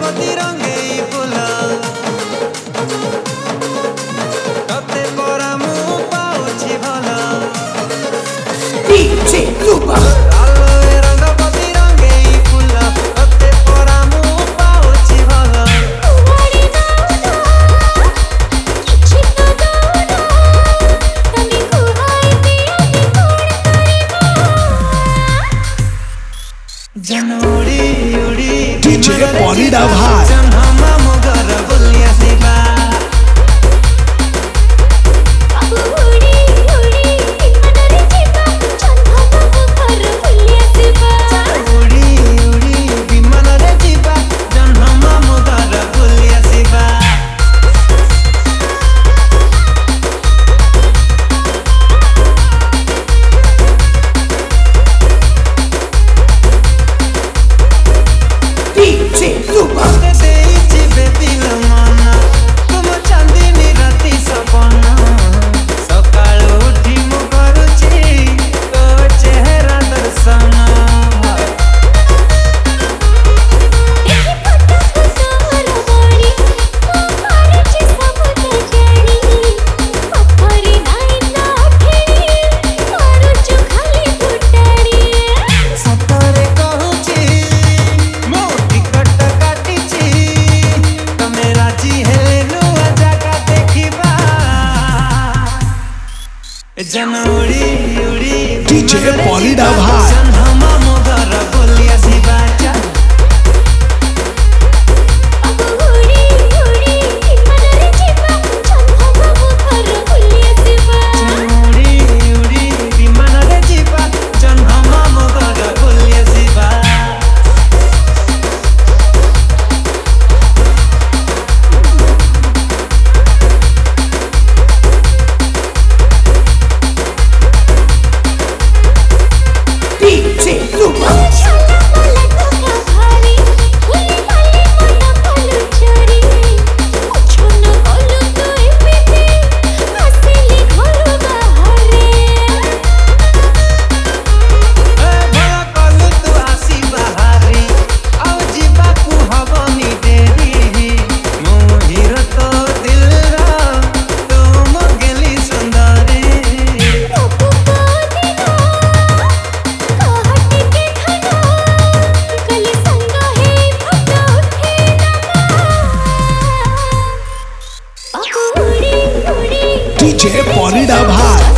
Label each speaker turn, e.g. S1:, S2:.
S1: रंगपति रंगेई फुला तते परा मु पाउछि भला
S2: DJ Lupa
S1: रंगपति रंगेई फुला तते परा मु पाउछि भला जनोड़ी उड़ी
S2: DJ Polida भाई
S1: जन्हमा मोगर बोलिया सिबा
S3: उड़ी उड़ी मनरे जिबा जन्हमा मोगर बोलिया सिबा
S1: उड़ी उड़ी विमान रे जिबा जन्हमा मोगर बोलिया सिबा
S2: DJ Lupa जनोड़ी उड़ी DJ Polida भाई
S1: जन्हमा मोगर बोलिया सिबा
S3: उड़ी उड़ी मनरे जिबा जन्हमा मोगर बोलिया सिबा
S1: उड़ी उड़ी विमान रे जिबा जन्हमा मोगर बोलिया सिबा
S2: DJ Lupa
S3: छला मला धोका भारी फुली माली मन कलु चोरी छन गलु तो एमिते आसिली घर बाहरे
S1: भला कलु तू आसी बाहरी आउ जिबा कु हबनी देरी मोहिर तो दिल रा तुम गेली सुंदरी
S3: बाबू को दिना कहटी के खाना कली संग है फोटो उठे ना बाबू उड़ी उड़ी
S2: DJ Polida भाई